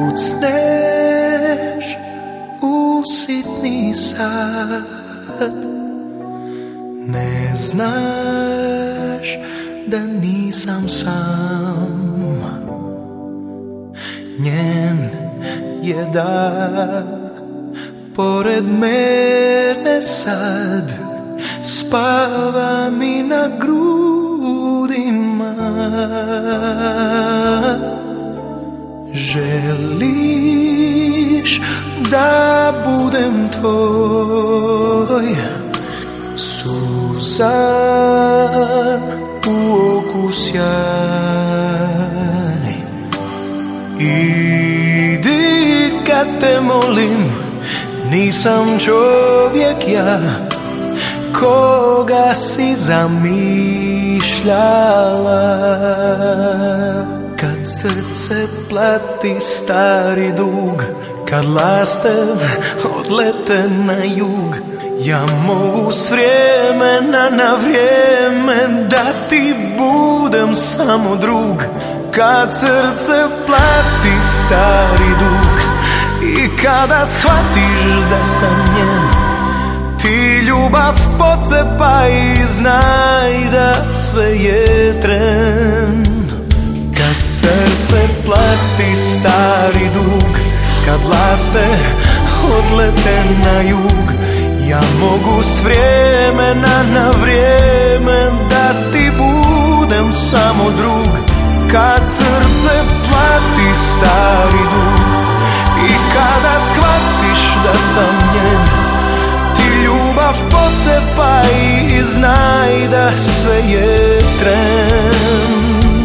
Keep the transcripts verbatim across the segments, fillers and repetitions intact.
kucneš u sitni sad, ne znaš da nisam sam. Njen je dar pored mene sad, spava mi na grudima. Želiš da budem tvoj, suza u oku sjaj. Idi kad te molim, nisam čovjek ja koga si zamišljala. Kad srce plati stari dug, kad laster odlete na jug, ja mogu s vremena na vrijeme da ti budem samo drug. Kad srce plati stari dug i kada shvatiš da sam njen, ti ljubav pocepaj i znaj da sve je tren. Kad srce plati stari dug, kad laste odlete na jug, ja mogu s vremena na vrijeme da ti budem samo drug. Kad srce plati stari dug i kada shvatiš da sam njen, ti ljubav pocepaj i znaj da sve je tren.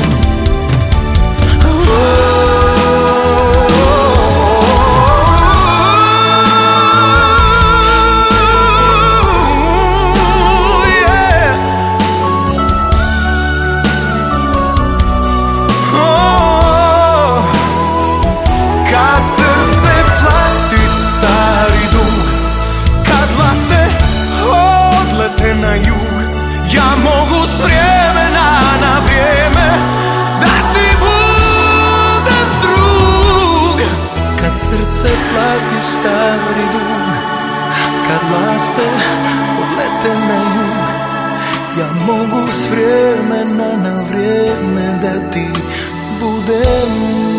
Na jug, ja mogu s vremena na vrijeme da ti budem drug. Kad srce plati stari dug, kad laste odlete na jug, ja mogu s vremena na vrijeme da ti budem